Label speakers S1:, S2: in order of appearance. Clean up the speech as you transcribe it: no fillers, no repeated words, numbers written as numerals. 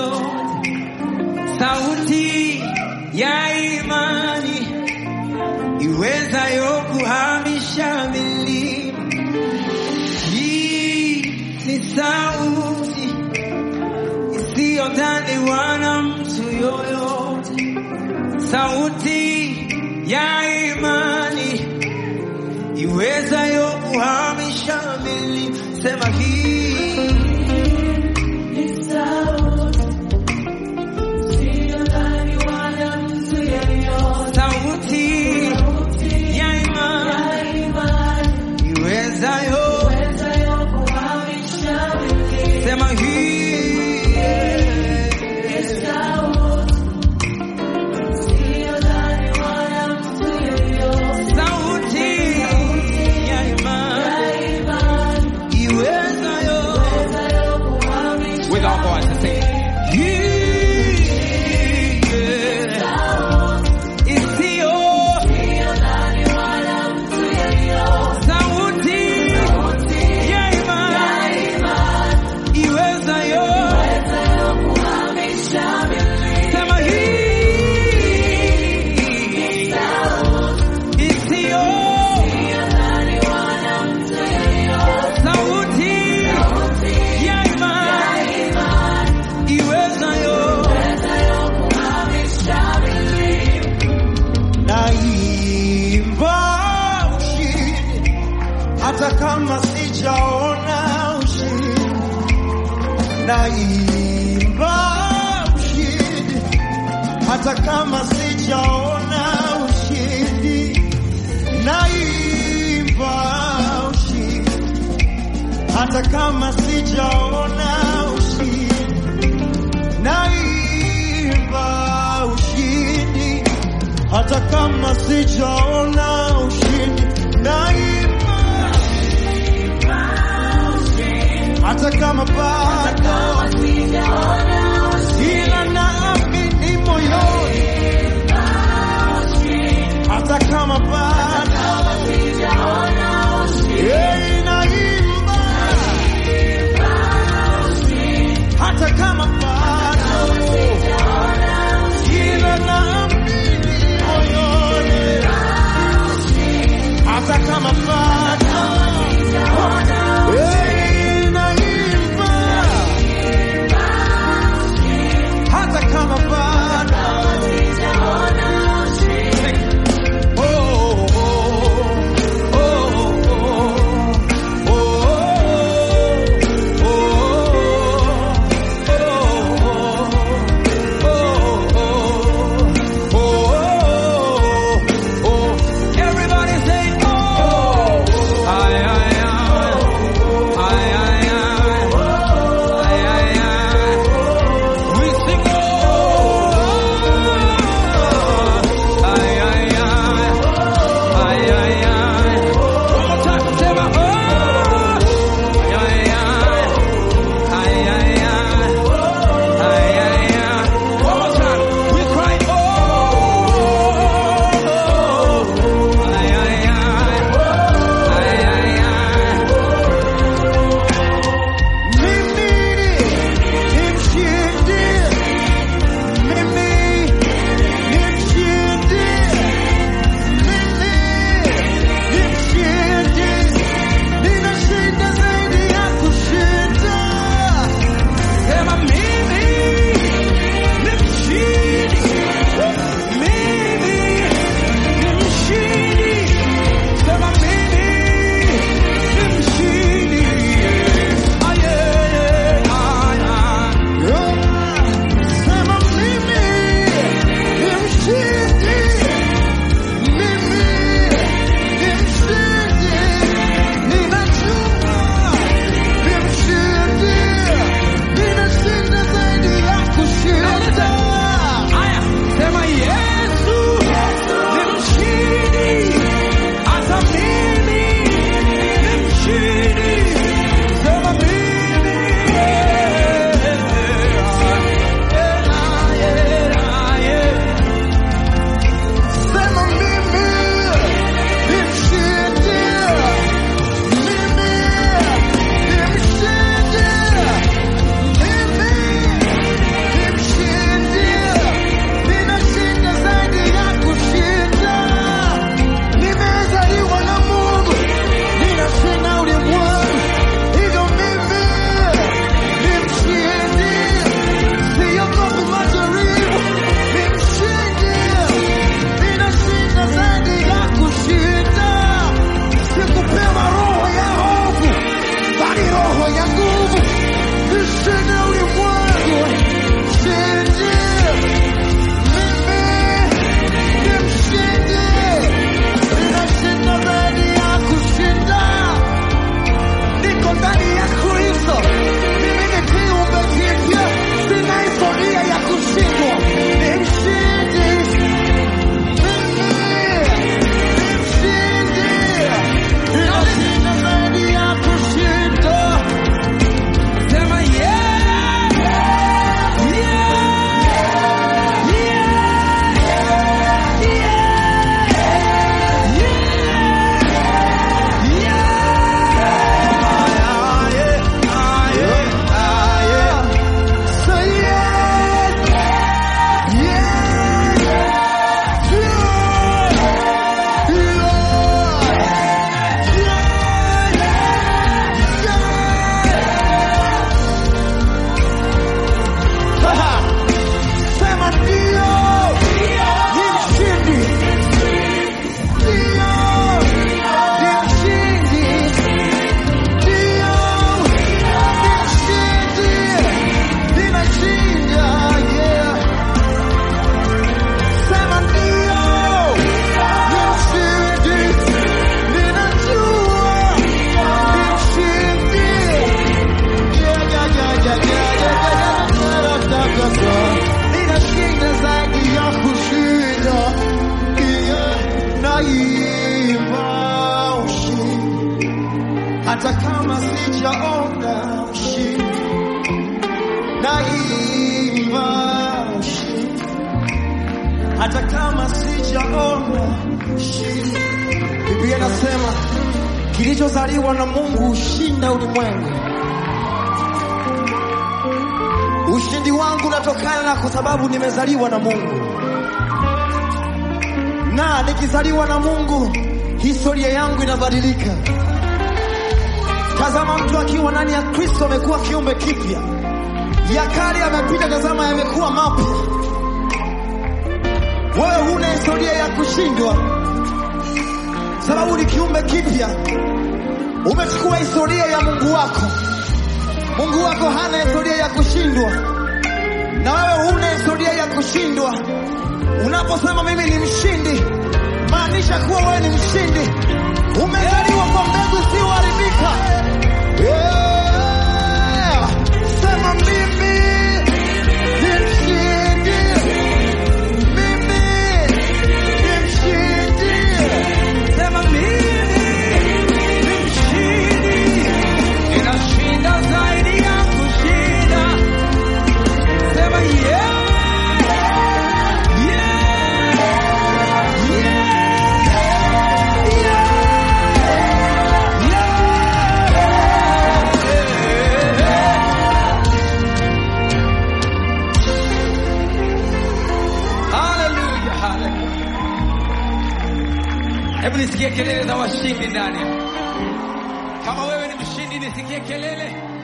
S1: yoyote. Sauti ya imani iwezayo kuhamisha milima. Hii ni sauti isiyodhaniwa na mtu yoyote. Sauti ya imani iwezayo kuhamisha milima. Sema hii ni sauti isiyodhaniwa na mtu yoyote. Sauti ya imani iwezayo kuhamisha milima. Sema hii hata kama sijaona ushindi. Naimba ushindi hata kama sijaona ushindi. Naimba ushindi hata kama sijaona ushindi. Naimba ushindi hata kama sijaona ushindi. Naimba hata kama bado ila naamini moyoni. Hata kama bado naimba hata kama bado ila naamini moyoni. Hata kama bado hata kama sijaona shida. Biblia inasema kilichozaliwa na Mungu hushinda ulimwengu. Ushindi wangu unatokana na kwa sababu nimezaliwa na Mungu. Na nikizaliwa na Mungu, historia yangu inabadilika. Tazama, mtu akiwa ndani ya Kristo amekuwa kiumbe kipya. Ya kale yamepita, tazama yamekuwa mapya. Wewe huna historia ya kushindwa, sababu ni kiumbe kipya. Umechukua historia ya Mungu wako. Mungu wako hana historia ya kushindwa, na wewe huna historia ya kushindwa. Unaposema mimi ni mshindi, maanisha kuwa wewe ni mshindi. Umezaliwa kwa mbegu isiyoharibika. Yeah. Sema mimi ni mshindi. Mimi ni mshindi. Sema mimi ni mshindi. Ninashinda zaidi ya kushinda. Sema yeah. Hebu nisikie kelele za washindi ndani. Kama wewe ni mshindi, nisikie kelele.